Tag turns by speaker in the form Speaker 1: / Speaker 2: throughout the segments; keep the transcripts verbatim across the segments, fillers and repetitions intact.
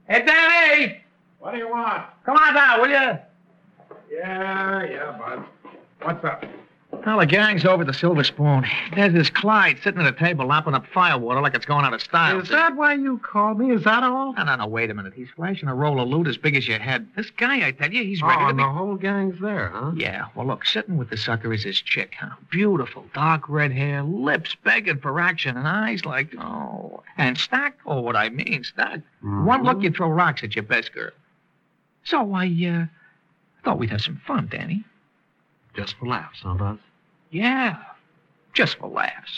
Speaker 1: Hey, Danny!
Speaker 2: What do you want?
Speaker 1: Come on down, will you?
Speaker 2: Yeah, yeah, bud. What's up?
Speaker 1: Well, the gang's over at the Silver Spoon. There's this Clyde sitting at a table lapping up firewater like it's going out of style.
Speaker 2: Is that why you called me? Is that all?
Speaker 1: No, no, no, wait a minute. He's flashing a roll of loot as big as your head. This guy, I tell you, he's ready
Speaker 2: oh,
Speaker 1: to
Speaker 2: and
Speaker 1: be...
Speaker 2: the whole gang's there, huh?
Speaker 1: Yeah, well, look, sitting with the sucker is his chick, huh? Beautiful, dark red hair, lips begging for action, and eyes like, oh... And stacked? Oh, what I mean, stacked.
Speaker 2: Mm-hmm.
Speaker 1: One look, you throw rocks at your best girl. So I, uh, thought we'd have some fun, Danny.
Speaker 2: Just for laughs, huh, Buzz?
Speaker 1: Yeah, just for laughs.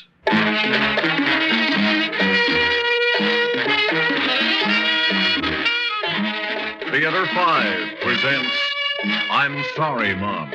Speaker 3: Theater five presents I'm Sorry, Mom.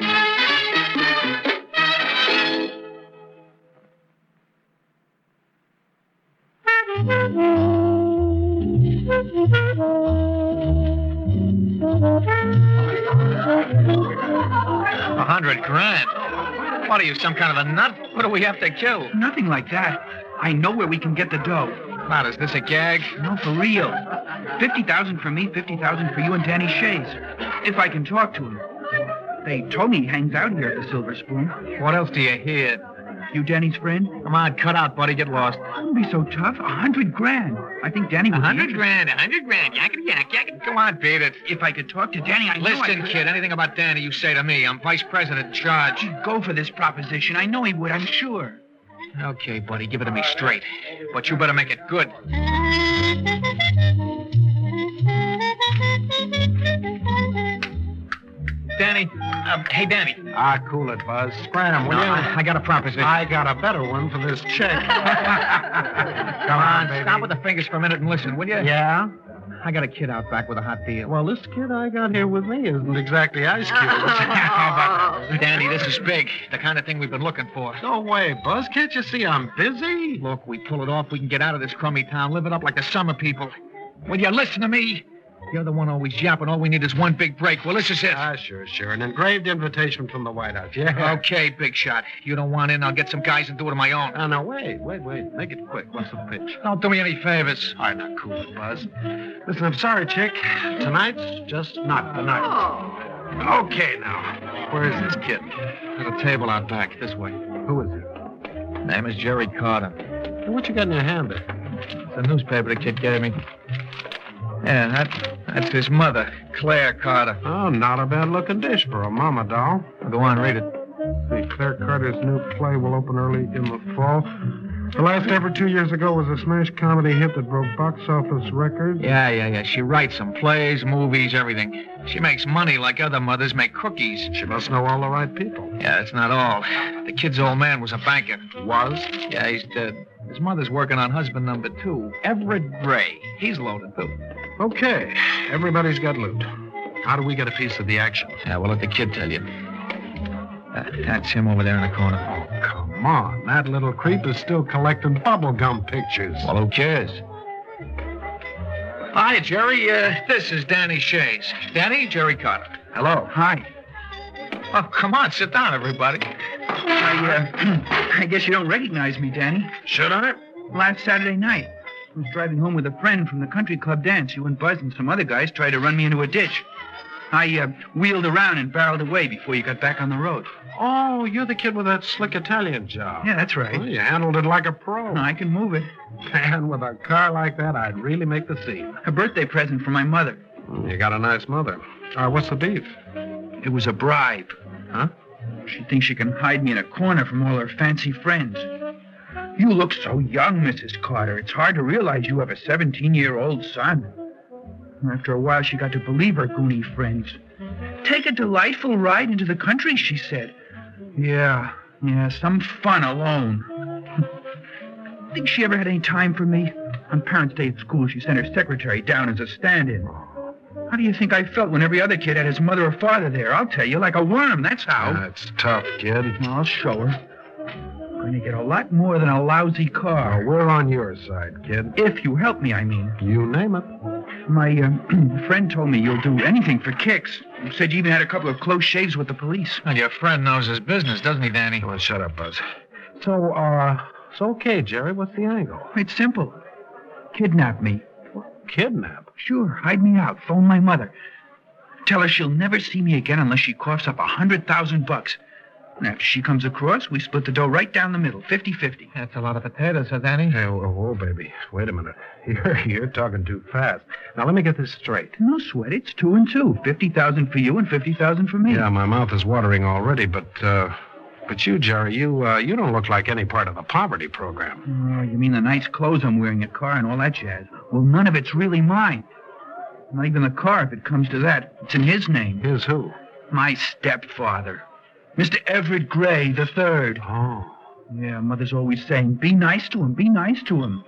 Speaker 1: A hundred grand. What are you, some kind of a nut? What do we have to kill?
Speaker 4: Nothing like that. I know where we can get the dough.
Speaker 1: Cloud, is this a gag?
Speaker 4: No, for real. Fifty thousand for me, fifty thousand for you and Danny Shays. If I can talk to him. They told me he hangs out here at the Silver Spoon.
Speaker 1: What else do you hear?
Speaker 4: You Danny's friend?
Speaker 1: Come on, cut out, buddy. Get lost.
Speaker 4: Wouldn't be so tough. A hundred grand. I think Danny would
Speaker 1: A
Speaker 4: be
Speaker 1: hundred
Speaker 4: interested.
Speaker 1: grand, a hundred grand. Yakety yak, yakety. Come on, beat it.
Speaker 4: If I could talk to Danny, I know I
Speaker 1: Listen,
Speaker 4: could.
Speaker 1: kid, anything about Danny you say to me. I'm vice president in charge.
Speaker 4: He'd go for this proposition. I know he would, I'm sure.
Speaker 1: Okay, buddy, give it to me straight. But you better make it good. Danny, uh, hey, Danny.
Speaker 2: Ah, cool it, Buzz. Scram, will
Speaker 1: No,
Speaker 2: you?
Speaker 1: I, I got a proposition.
Speaker 2: I got a better one for this chick.
Speaker 1: Come on,
Speaker 2: baby.
Speaker 1: stop with the fingers for a minute and listen, will you?
Speaker 2: Yeah?
Speaker 1: I got a kid out back with a hot deal.
Speaker 2: Well, this kid I got here with me isn't exactly Ice Cube. How about that?
Speaker 1: Danny, this is big. The kind of thing we've been looking for.
Speaker 2: No way, Buzz. Can't you see I'm busy?
Speaker 1: Look, we pull it off, we can get out of this crummy town, live it up like the summer people. Will you listen to me? You're the one always yapping. All we need is one big break. Well, this is it.
Speaker 2: Ah, sure, sure. An engraved invitation from the White House. Yeah.
Speaker 1: Okay, big shot. You don't want in, I'll get some guys and do it on my own.
Speaker 2: Oh, now, wait, wait, wait. Make it quick. What's the pitch?
Speaker 1: Don't do me any favors.
Speaker 2: All right, now, cool it, Buzz. Listen, I'm sorry, chick. Tonight's just not the night. Okay, now. Where is this kid?
Speaker 1: At a table out back, this way.
Speaker 2: Who is he?
Speaker 1: Name is Jerry Carter.
Speaker 2: Hey, what you got in your hand there?
Speaker 1: It's a newspaper the kid gave me. Yeah, that, that's his mother, Claire Carter.
Speaker 2: Oh, not a bad-looking dish for a mama doll.
Speaker 1: Go on, read it.
Speaker 2: See, Claire Carter's new play will open early in the fall. The last ever two years ago was a smash comedy hit that broke box office records.
Speaker 1: Yeah, yeah, yeah. She writes some plays, movies, everything. She makes money like other mothers make cookies.
Speaker 2: She must know all the right people.
Speaker 1: Yeah, that's not all. The kid's old man was a banker.
Speaker 2: Was?
Speaker 1: Yeah, he's dead. His mother's working on husband number two, Everett Gray. He's loaded, too.
Speaker 2: Okay, everybody's got loot. How do we get a piece of the action?
Speaker 1: Yeah, we'll let the kid tell you. Uh, that's him over there in the corner.
Speaker 2: Oh, come on. That little creep is still collecting bubblegum pictures.
Speaker 1: Well, who cares? Hi, Jerry. Uh, this is Danny Shays. Danny, Jerry Carter.
Speaker 2: Hello.
Speaker 4: Hi.
Speaker 1: Oh, come on. Sit down, everybody.
Speaker 4: I, uh, I guess you don't recognize me, Danny.
Speaker 2: Should I?
Speaker 4: Last Saturday night, I was driving home with a friend from the country club dance. You and Buzz and some other guys tried to run me into a ditch. I uh, wheeled around and barreled away before you got back on the road.
Speaker 2: Oh, you're the kid with that slick Italian job.
Speaker 4: Yeah, that's right.
Speaker 2: Well, you handled it like a pro.
Speaker 4: I can move it.
Speaker 2: Man, with a car like that, I'd really make the scene.
Speaker 4: A birthday present for my mother.
Speaker 2: You got a nice mother. All right, what's the beef?
Speaker 4: It was a bribe.
Speaker 2: Huh?
Speaker 4: She thinks she can hide me in a corner from all her fancy friends. You look so young, Missus Carter. It's hard to realize you have a seventeen-year-old son. After a while, she got to believe her goony friends. Take a delightful ride into the country, she said. Yeah, yeah, some fun alone. Think she ever had any time for me? On Parents' Day at school, she sent her secretary down as a stand-in. How do you think I felt when every other kid had his mother or father there? I'll tell you, like a worm, that's how.
Speaker 2: That's tough, kid.
Speaker 4: I'll show her. I'm going to get a lot more than a lousy car.
Speaker 2: Now, we're on your side, kid.
Speaker 4: If you help me, I mean.
Speaker 2: You name it.
Speaker 4: My uh, friend told me you'll do anything for kicks. You said you even had a couple of close shaves with the police.
Speaker 1: Well, your friend knows his business, doesn't he, Danny?
Speaker 2: Come on, shut up, Buzz. So, uh, it's okay, Jerry. What's the angle?
Speaker 4: It's simple. Kidnap me.
Speaker 2: Kidnap?
Speaker 4: Sure, hide me out. Phone my mother. Tell her she'll never see me again unless she coughs up a hundred thousand bucks. And after she comes across, we split the dough right down the middle, fifty-fifty.
Speaker 1: That's a lot of potatoes, huh, Danny?
Speaker 2: Hey, whoa, whoa, baby. Wait a minute. You're, you're talking too fast. Now, let me get this straight.
Speaker 4: No sweat. It's two and two. Fifty thousand for you and fifty thousand for me.
Speaker 2: Yeah, my mouth is watering already, but, uh... But you, Jerry, you, uh, you don't look like any part of the poverty program.
Speaker 4: Oh, you mean the nice clothes I'm wearing, a car, and all that jazz? Well, none of it's really mine. Not even the car, if it comes to that. It's in his name.
Speaker 2: His who?
Speaker 4: My stepfather. Mister Everett Gray the third.
Speaker 2: Oh.
Speaker 4: Yeah, Mother's always saying, be nice to him, be nice to him.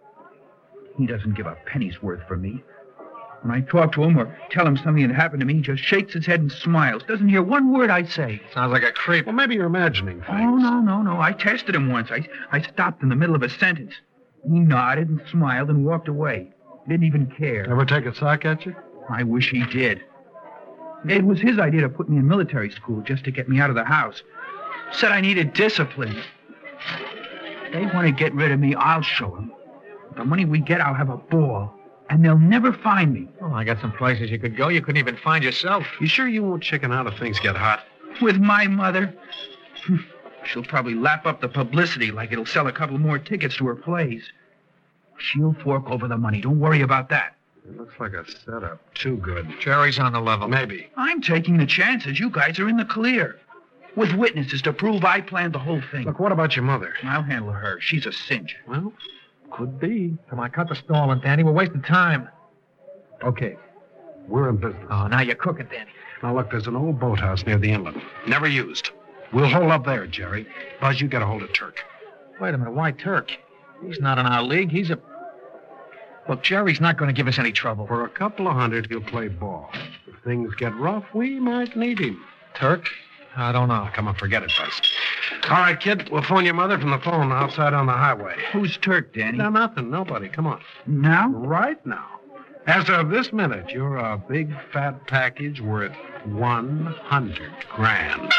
Speaker 4: He doesn't give a penny's worth for me. When I talk to him or tell him something that happened to me, he just shakes his head and smiles. Doesn't hear one word I say.
Speaker 1: Sounds like a creep.
Speaker 2: Well, maybe you're imagining things.
Speaker 4: Oh, no, no, no. I tested him once. I, I stopped in the middle of a sentence. He nodded and smiled and walked away. Didn't even care.
Speaker 2: Ever take a sock at you?
Speaker 4: I wish he did. It was his idea to put me in military school just to get me out of the house. Said I needed discipline. They want to get rid of me, I'll show them. The money we get, I'll have a ball. And they'll never find me.
Speaker 1: Oh, I got some places you could go you couldn't even find yourself.
Speaker 2: You sure you won't chicken out if things get hot?
Speaker 4: With my mother? She'll probably lap up the publicity like it'll sell a couple more tickets to her plays. She'll fork over the money. Don't worry about that.
Speaker 2: It looks like a setup. Too good.
Speaker 1: Jerry's on the level.
Speaker 2: Maybe.
Speaker 4: I'm taking the chances. You guys are in the clear. With witnesses to prove I planned the whole thing.
Speaker 2: Look, what about your mother?
Speaker 4: I'll handle her. She's a cinch.
Speaker 2: Well, could be.
Speaker 1: Come on, cut the stalling, Danny. We're wasting time.
Speaker 2: Okay. We're in business.
Speaker 1: Oh, now you're cooking, Danny.
Speaker 2: Now, look, there's an old boathouse near the inlet. Never used. We'll hold up there, Jerry. Buzz, you get a hold of Turk.
Speaker 1: Wait a minute. Why Turk? He's not in our league. He's a... Look, Jerry's not going to give us any trouble.
Speaker 2: For a couple of hundred, he'll play ball. If things get rough, we might need him.
Speaker 1: Turk? I don't know.
Speaker 2: Come on, forget it, Buzz. All right, kid. We'll phone your mother from the phone outside on the highway.
Speaker 4: Who's Turk, Danny?
Speaker 2: No, nothing. Nobody. Come on.
Speaker 4: Now?
Speaker 2: Right now. As of this minute, you're a big, fat package worth one hundred grand.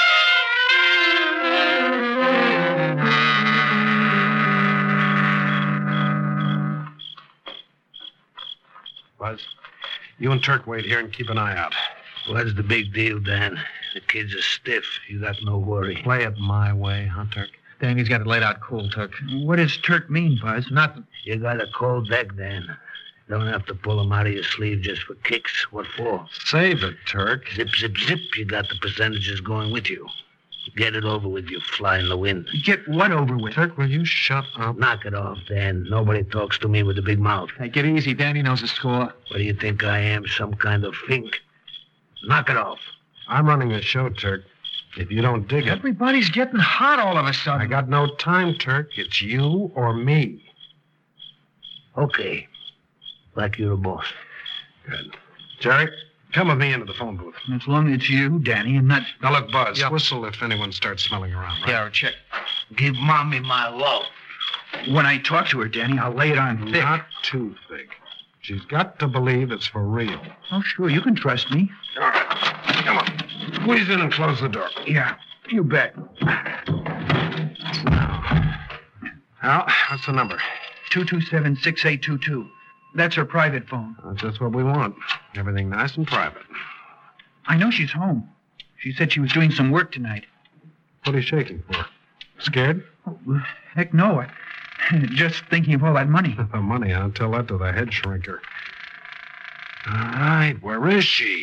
Speaker 2: Buzz, you and Turk wait here and keep an eye out.
Speaker 5: What's the big deal, Dan? The kids are stiff. You got no worry.
Speaker 2: Play it my way, huh, Turk?
Speaker 1: Danny's got it laid out cool, Turk.
Speaker 4: What does Turk mean, Buzz?
Speaker 1: Nothing.
Speaker 5: You got a cold deck, Dan. Don't have to pull them out of your sleeve just for kicks. What for?
Speaker 2: Save it, Turk.
Speaker 5: Zip, zip, zip. You got the percentages going with you. Get it over with, you fly in the wind.
Speaker 4: Get what over with?
Speaker 2: Turk, will you shut up?
Speaker 5: Knock it off, Dan. Nobody talks to me with a big mouth.
Speaker 1: Take it easy. Danny knows the score.
Speaker 5: What do you think I am, some kind of fink? Knock it off.
Speaker 2: I'm running the show, Turk. If you don't dig it...
Speaker 1: Everybody's getting hot all of a sudden.
Speaker 2: I got no time, Turk. It's you or me.
Speaker 5: Okay. Like you're a boss.
Speaker 2: Good. Jerry, come with me into the phone booth.
Speaker 4: As long as it's you, Danny, and not...
Speaker 2: Now, look, Buzz,
Speaker 1: Yep.
Speaker 2: whistle if anyone starts smelling around, right?
Speaker 1: Yeah, check.
Speaker 5: Give Mommy my love.
Speaker 4: When I talk to her, Danny, I'll lay it on thick.
Speaker 2: Not too thick. She's got to believe it's for real.
Speaker 4: Oh, sure, you can trust me.
Speaker 2: All right. Come on. Squeeze in and close the door.
Speaker 4: Yeah, you bet.
Speaker 2: Al, what's the number?
Speaker 4: two two seven, six eight two two. That's her private phone.
Speaker 2: That's just what we want. Everything nice and private.
Speaker 4: I know she's home. She said she was doing some work tonight.
Speaker 2: What are you shaking for? Scared?
Speaker 4: Oh, heck no. I, just thinking of all that money.
Speaker 2: The money, I'll tell that to the head shrinker. All right, where is she?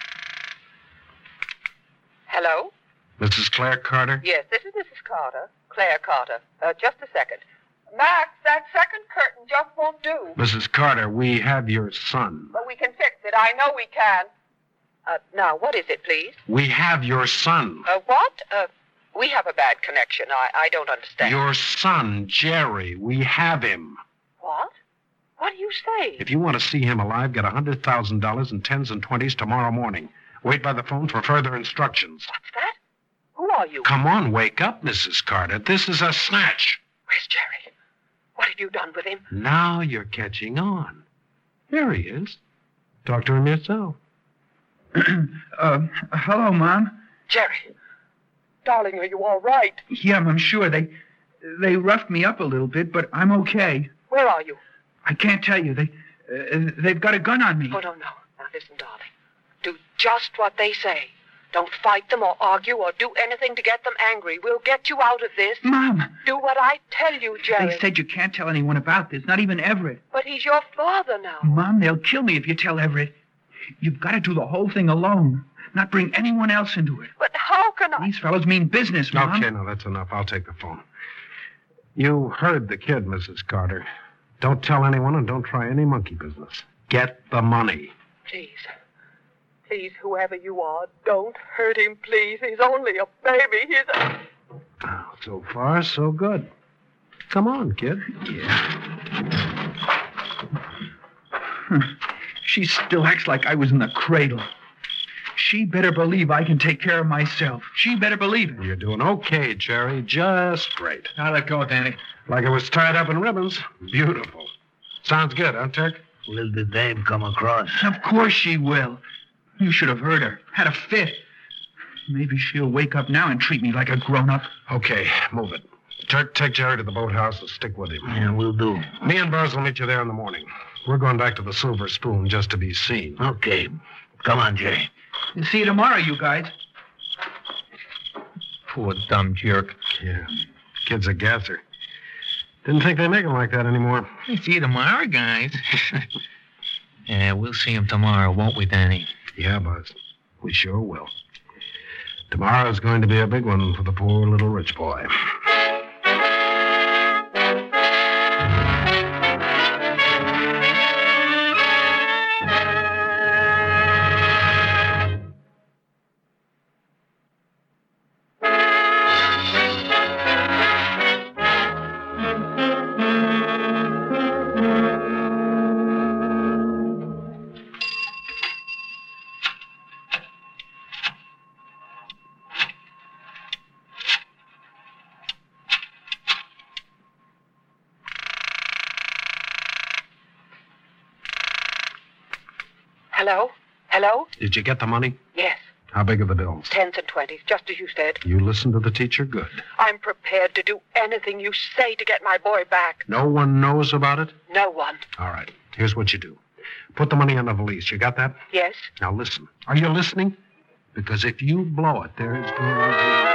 Speaker 6: Hello?
Speaker 2: Missus Claire Carter?
Speaker 6: Yes, this is Missus Carter, Claire Carter. Uh, just a second. Max, that second curtain just won't do.
Speaker 2: Missus Carter, we have your son.
Speaker 6: But we can fix it. I know we can. Uh, now, what is it, please?
Speaker 2: We have your son.
Speaker 6: Uh, what? Uh, we have a bad connection. I, I don't understand.
Speaker 2: Your son, Jerry. We have him.
Speaker 6: What? What do you say?
Speaker 2: If you want to see him alive, get one hundred thousand dollars in tens and twenties tomorrow morning. Wait by the phone for further instructions.
Speaker 6: What's that? Who are you?
Speaker 2: Come on, wake up, Missus Carter. This is a snatch.
Speaker 6: Where's Jerry? What have you done with him?
Speaker 2: Now you're catching on. Here he is. Talk to him yourself.
Speaker 4: uh, hello, Mom.
Speaker 6: Jerry. Darling, are you all right?
Speaker 4: Yeah, I'm sure. They they roughed me up a little bit, but I'm okay.
Speaker 6: Where are you?
Speaker 4: I can't tell you. They Uh, they've got a gun on me.
Speaker 6: Oh, no, no. Now, listen, darling. Do just what they say. Don't fight them or argue or do anything to get them angry. We'll get you out of this.
Speaker 4: Mom.
Speaker 6: Do what I tell you, Jerry.
Speaker 4: They said you can't tell anyone about this, not even Everett.
Speaker 6: But he's your father now.
Speaker 4: Mom, they'll kill me if you tell Everett. You've got to do the whole thing alone, not bring anyone else into it.
Speaker 6: But how can I...
Speaker 4: These fellows mean business, Mom.
Speaker 2: Okay, now that's enough. I'll take the phone. You heard the kid, Missus Carter. Don't tell anyone and don't try any monkey business. Get the money.
Speaker 6: Please. Please, whoever you are, don't hurt him, please. He's only a baby. He's a...
Speaker 2: Oh, so far, so good. Come on, kid.
Speaker 4: Yeah. She still acts like I was in the cradle. She better believe I can take care of myself. She better believe it.
Speaker 2: You're doing okay, Jerry. Just great.
Speaker 1: Now let go, Danny.
Speaker 2: Like it was tied up in ribbons. Beautiful. Sounds good, huh, Turk?
Speaker 5: Will the dame come across?
Speaker 4: Of course she will. You should have heard her. Had a fit. Maybe she'll wake up now and treat me like a grown-up.
Speaker 2: Okay, move it. Turk, take Jerry to the boathouse and stick with him.
Speaker 5: Yeah, we'll do.
Speaker 2: Me and Buzz will meet you there in the morning. We're going back to the Silver Spoon just to be seen.
Speaker 5: Okay. Come on, Jerry.
Speaker 4: See you tomorrow, you guys.
Speaker 1: Poor dumb jerk.
Speaker 2: Yeah. Kid's a gasser. Didn't think they make him like that anymore.
Speaker 1: See you tomorrow, guys. Yeah, we'll see him tomorrow, won't we, Danny?
Speaker 2: Yeah, Buzz. We sure will. Tomorrow's going to be a big one for the poor little rich boy.
Speaker 6: Hello? Hello?
Speaker 2: Did you get the money?
Speaker 6: Yes.
Speaker 2: How big are the bills?
Speaker 6: Tens and twenties, just as you said.
Speaker 2: You listened to the teacher? Good.
Speaker 6: I'm prepared to do anything you say to get my boy back.
Speaker 2: No one knows about it?
Speaker 6: No one.
Speaker 2: All right. Here's what you do. Put the money in the valise. You got that?
Speaker 6: Yes?
Speaker 2: Now listen. Are you listening? Because if you blow it, there is going to be...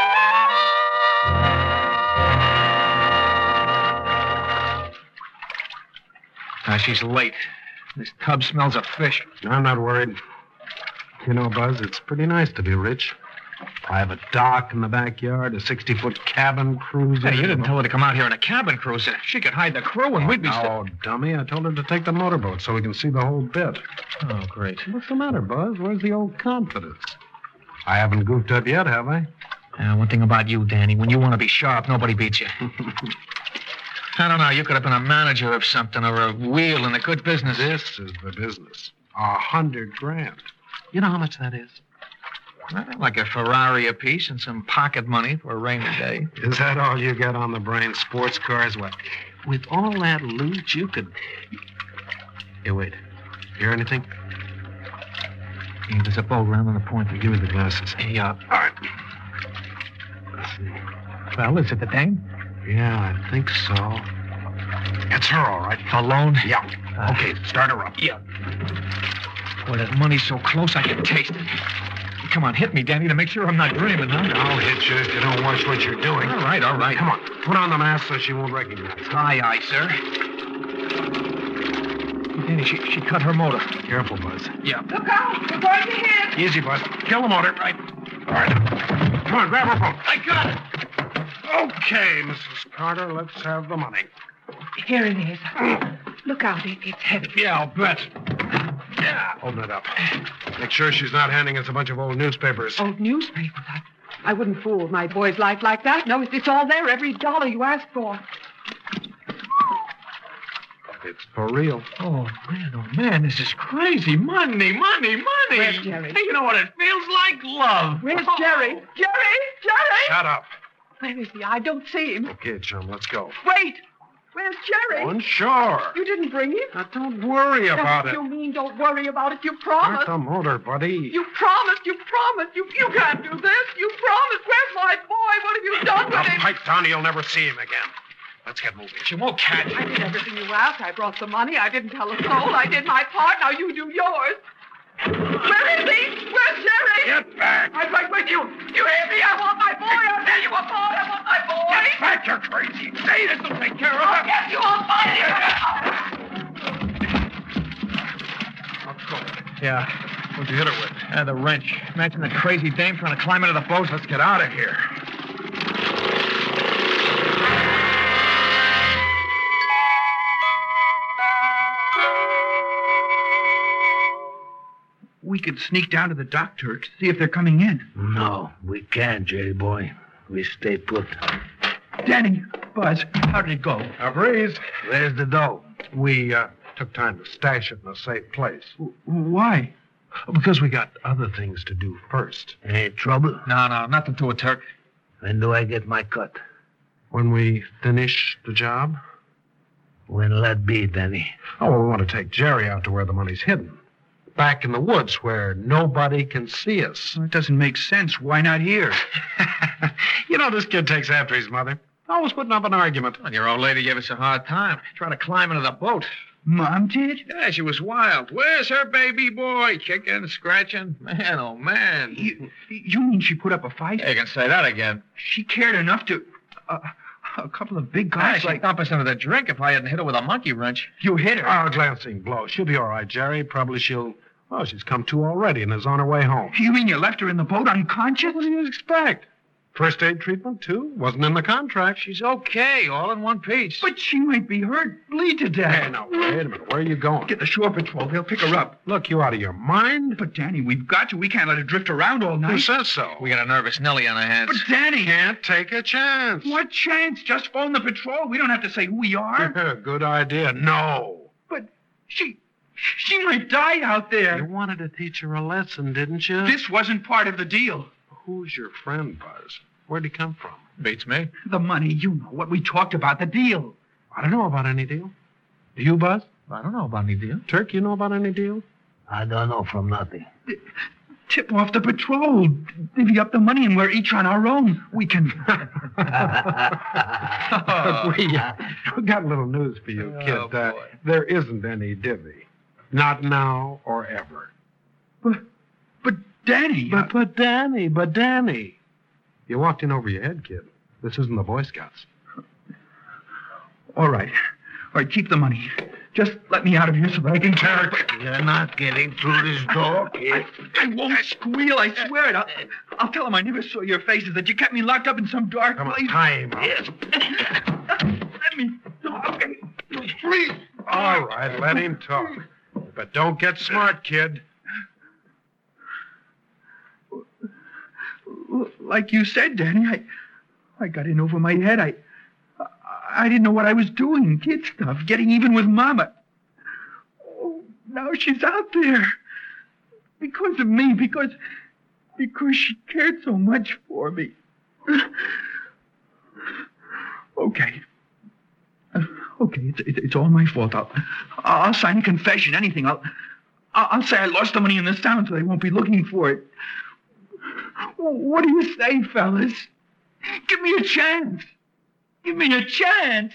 Speaker 1: Now, she's late. This tub smells of fish.
Speaker 2: I'm not worried. You know, Buzz, it's pretty nice to be rich. I have a dock in the backyard, a sixty-foot cabin cruiser.
Speaker 1: Hey, you didn't tell her to come out here in a cabin cruiser. She could hide the crew and we'd be still...
Speaker 2: Oh, dummy. I told her to take the motorboat so we can see the whole bit.
Speaker 1: Oh, great.
Speaker 2: What's the matter, Buzz? Where's the old confidence? I haven't goofed up yet, have I?
Speaker 1: Uh, one thing about you, Danny. When you want to be sharp, nobody beats you. I don't know. You could have been a manager of something or a wheel in a good business.
Speaker 2: This is the business. A hundred grand. You know how much that is?
Speaker 1: Well, like a Ferrari apiece and some pocket money for a rainy day.
Speaker 2: Is that all you got on the brain? Sports cars? What? With all that loot, you could... Hey, wait. Hear anything?
Speaker 1: Yeah, there's a boat round on the point.
Speaker 2: Give me the glasses.
Speaker 1: Yeah.
Speaker 2: All right. Let's see.
Speaker 1: Well, is it the dame?
Speaker 2: Yeah, I think so. It's her, all right.
Speaker 1: Alone?
Speaker 2: Yeah.
Speaker 1: Uh,
Speaker 2: okay, start her up.
Speaker 1: Yeah. Boy, that money's so close I can taste it. Come on, hit me, Danny, to make sure I'm not dreaming, huh?
Speaker 2: I'll hit you if you don't watch what you're doing.
Speaker 1: All right, all right.
Speaker 2: Come on, put on the mask so she won't recognize you.
Speaker 1: Aye, aye, sir. Danny, she, she cut her motor.
Speaker 2: Careful, Buzz.
Speaker 1: Yeah.
Speaker 6: Look out! You're going to hit!
Speaker 2: Easy, Buzz. Kill the motor.
Speaker 1: Right.
Speaker 2: All right. Come on, grab her phone.
Speaker 1: I got it.
Speaker 2: Okay, Missus Carter, let's have the money.
Speaker 6: Here it is. Look out, it, it's heavy.
Speaker 2: Yeah, I'll bet. Yeah. Open it up. Make sure she's not handing us a bunch of old newspapers.
Speaker 6: Old newspapers. I, I wouldn't fool my boy's life like that. No, it's, it's all there, every dollar you asked for.
Speaker 2: It's for real.
Speaker 1: Oh, man, oh, man, this is crazy. Money, money, money.
Speaker 6: Where's Jerry?
Speaker 1: Hey, you know what it feels like? Love.
Speaker 6: Where's
Speaker 1: Oh.
Speaker 6: Jerry? Jerry! Jerry!
Speaker 2: Shut up.
Speaker 6: Where is he? I don't see him.
Speaker 2: Okay, chum, let's go.
Speaker 6: Wait! Where's Jerry?
Speaker 2: On shore.
Speaker 6: You didn't bring him?
Speaker 2: Now, don't worry about
Speaker 6: That's
Speaker 2: it.
Speaker 6: what you mean, don't worry about it. You
Speaker 2: Start
Speaker 6: promised.
Speaker 2: the motor, buddy.
Speaker 6: You promised. You promised. You you can't do this. You promised. Where's my boy? What have you done
Speaker 2: Now,
Speaker 6: with him?
Speaker 2: pipe down, you'll never see him again.
Speaker 1: Let's get moving. She won't catch.
Speaker 6: I did everything you asked. I brought the money. I didn't tell a soul. I did my part. Now you do yours. Where is he? Where's Jerry?
Speaker 3: Get back!
Speaker 6: I'm right with you. You hear me? I want my boy. I'll tell you what, boy. I want my boy.
Speaker 3: Get back, you're crazy! Say this will take care of
Speaker 6: I'll
Speaker 3: it!
Speaker 6: get you. I'll find you.
Speaker 1: Let's go. Yeah. What'd you hit her with? Uh, the wrench. Imagine the crazy dame trying to climb into the boat. Let's get out of here.
Speaker 4: We could sneak down to the dock, Turk, see if they're coming in.
Speaker 5: No, we can't, Jerry boy. We stay put.
Speaker 4: Danny, Buzz, how did it go?
Speaker 2: A breeze.
Speaker 5: Where's the dough?
Speaker 2: We uh, took time to stash it in a safe place.
Speaker 4: W- Why?
Speaker 2: Because we got other things to do first.
Speaker 5: Any trouble?
Speaker 1: No, no, nothing to it, Turk.
Speaker 5: When do I get my cut?
Speaker 2: When we finish the job?
Speaker 5: When'll that be, Danny?
Speaker 2: Oh, well, we want to take Jerry out to where the money's hidden. Back in the woods where nobody can see us.
Speaker 4: Well, it doesn't make sense. Why not here?
Speaker 2: You know, this kid takes after his mother. Always putting up an argument.
Speaker 1: Well, your old lady gave us a hard time. Trying to climb into the boat.
Speaker 4: Mom did?
Speaker 1: Yeah, she was wild. Where's her baby boy? Kicking, scratching. Man, oh, man.
Speaker 4: You, you mean she put up a fight?
Speaker 1: You can say that again.
Speaker 4: She cared enough to... Uh, a couple of big
Speaker 1: Ah,
Speaker 4: guys
Speaker 1: she'd
Speaker 4: like...
Speaker 1: dump us into the drink if I hadn't hit her with a monkey wrench.
Speaker 4: You hit her.
Speaker 2: Oh, a glancing blow. She'll be all right, Jerry. Probably she'll... Well, she's come to already and is on her way home.
Speaker 4: You mean you left her in the boat unconscious?
Speaker 2: What do you expect? First aid treatment, too? Wasn't in the contract.
Speaker 1: She's okay, all in one piece.
Speaker 4: But she might be hurt, bleed to death.
Speaker 2: Hey, now, wait a minute. Where are you going?
Speaker 4: Get the shore patrol. They'll pick her up.
Speaker 2: Look, you out of your mind?
Speaker 4: But, Danny, we've got to. We can't let her drift around all night.
Speaker 2: Who says so?
Speaker 1: We got a nervous Nellie on our hands.
Speaker 4: But, Danny...
Speaker 2: Can't take a chance.
Speaker 4: What chance? Just phone the patrol. We don't have to say who we are.
Speaker 2: Good idea. No.
Speaker 4: But she... She might die out
Speaker 2: You
Speaker 4: there.
Speaker 2: wanted to teach her a lesson, didn't you?
Speaker 4: This wasn't part of the deal.
Speaker 2: Who's your friend, Buzz? Where'd he come from?
Speaker 1: Beats me.
Speaker 4: The money, you know, what we talked about, the deal.
Speaker 2: I don't know about any deal. Do you, Buzz?
Speaker 1: I don't know about any deal.
Speaker 2: Turk, you know about any deal?
Speaker 5: I don't know from nothing.
Speaker 4: Tip off the patrol. Divvy up the money, and we're each on our own. We can...
Speaker 2: Look, we, uh, we got a little news for you, kid.
Speaker 1: Oh,
Speaker 2: uh,
Speaker 1: boy.
Speaker 2: there isn't any divvy. Not now or ever.
Speaker 4: But, but Danny...
Speaker 2: But, but Danny, but Danny. You walked in over your head, kid. This isn't the Boy Scouts.
Speaker 4: All right. All right, keep the money. Just let me out of here so that I can carry it.
Speaker 5: You're not getting through this door, kid.
Speaker 4: I, I won't squeal, I swear it. I'll, I'll tell him I never saw your faces, that you kept me locked up in some dark
Speaker 2: Come on,
Speaker 4: place.
Speaker 2: time out.
Speaker 5: Yes.
Speaker 4: Let me talk. Please.
Speaker 2: All right, let him talk. But don't get smart, kid.
Speaker 4: Like you said, Danny, I, I got in over my head. I, I didn't know what I was doing. Kid stuff, getting even with Mama. Oh, now she's out there. Because of me, because, because she cared so much for me. Okay. Uh, okay, it's, it's it's all my fault. I'll, I'll sign a confession, anything. I'll, I'll I'll say I lost the money in this town so they won't be looking for it. What do you say, fellas? Give me a chance. Give me a chance.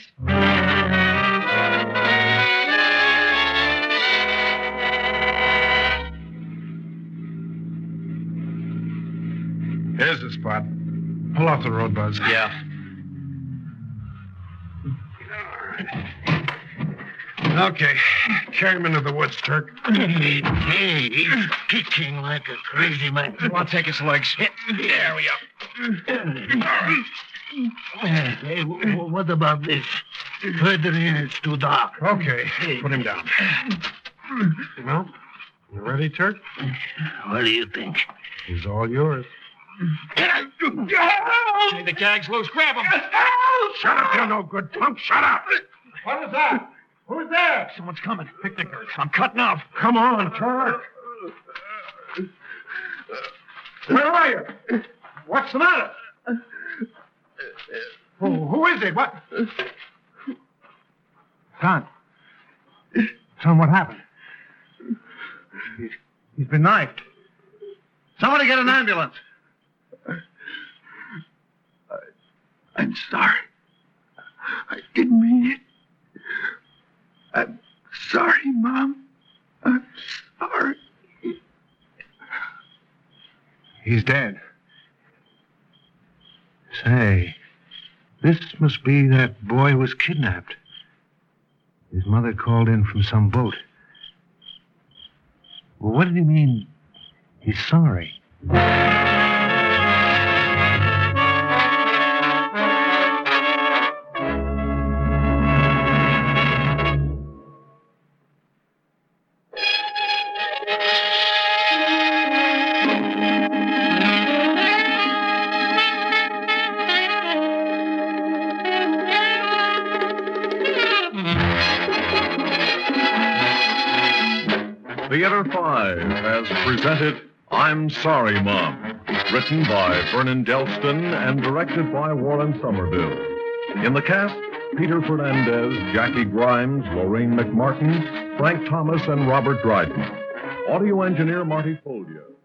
Speaker 2: Here's the spot. Pull off the road, Buzz.
Speaker 1: Yeah.
Speaker 2: Okay. Carry him into the woods, Turk.
Speaker 5: Hey, he's kicking like a crazy man.
Speaker 1: Come on, take his legs.
Speaker 2: There we are.
Speaker 5: Hey, w- w- what about this? Further in, it's too dark.
Speaker 2: Okay. Put him down. Well, you ready, Turk?
Speaker 5: What do you think?
Speaker 2: He's all yours.
Speaker 1: Hey, the gag's loose. Grab him.
Speaker 2: Shut up, you no good punk. Shut up. What is that? Who's there?
Speaker 1: Someone's coming. Picnickers. I'm cutting off.
Speaker 2: Come on, Turk. Where are you? What's the matter? Who, who is it? What? Son. Son, what happened? He's, he's been knifed. Somebody get an ambulance.
Speaker 4: I'm sorry.
Speaker 3: I didn't mean it. I'm sorry, Mom. I'm sorry.
Speaker 2: He's dead. Say, this must be that boy who was kidnapped. His mother called in from some boat. Well, what did he mean? He's sorry.
Speaker 7: Theater five has presented I'm Sorry, Mom, written by Vernon Delston and directed by Warren Somerville. In the cast, Peter Fernandez, Jackie Grimes, Lorraine McMartin, Frank Thomas, and Robert Dryden. Audio engineer Marty Foldia.